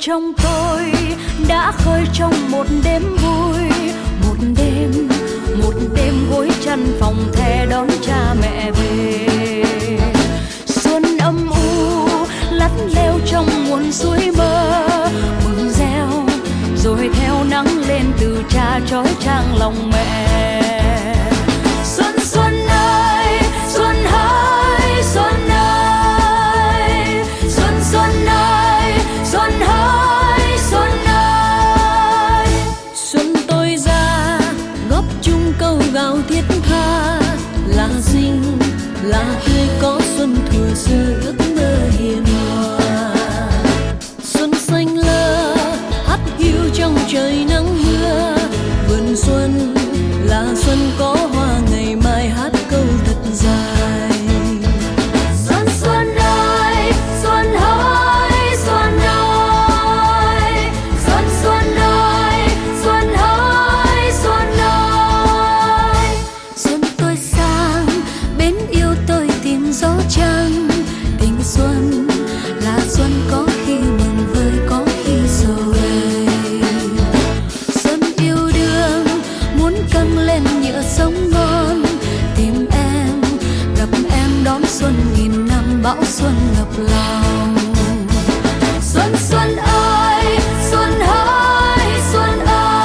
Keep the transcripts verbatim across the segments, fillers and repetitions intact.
trong tôi đã khơi trong một đêm vui, một đêm một đêm gối chăn phòng the đón cha mẹ về. Xuân âm u lắt leo trong nguồn suối mơ, mừng reo rồi theo nắng lên từ cha trói trang lòng mẹ. Xuân xuân ơi xuân hỡi xuân ơi, xuân xuân ơi xuân hỡi xuân ơi. Xuân tôi ra góp chung câu gào thiết tha, là xinh là tươi có xuân thuở xưa ước mơ hiền hòa. Xuân xanh lơ hắt hiu trong trời nắng mưa, vườn xuân là xuân có hoa ngày mai hát câu thật dài. Xuân xuân ơi xuân hỡi xuân ơi, xuân xuân ơi xuân hỡi xuân ơi. Xuân tôi sang bến yêu tôi tìm gió trăng, tình xuân là xuân có khi mừng vơi có khi sầu đời. Xuân yêu đương muốn căng lên nhựa sống ngon, tìm em gặp em đón xuân nghìn năm bão xuân ngập lòng. Xuân xuân ơi xuân hỡi xuân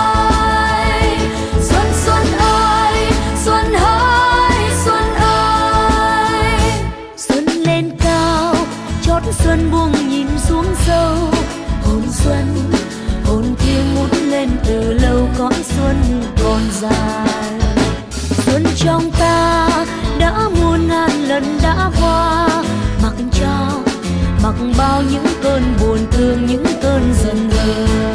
ơi, xuân xuân ơi xuân hỡi xuân ơi. Xuân lên cao chót xuân buông nhìn xuống sâu, hồn xuân hồn thiêng ngút lên từ lâu cõi xuân còn dài. Xuân trong ta đã muôn ngàn lần đã qua, mặc cho mặc bao những cơn buồn thương những cơn giận hờn.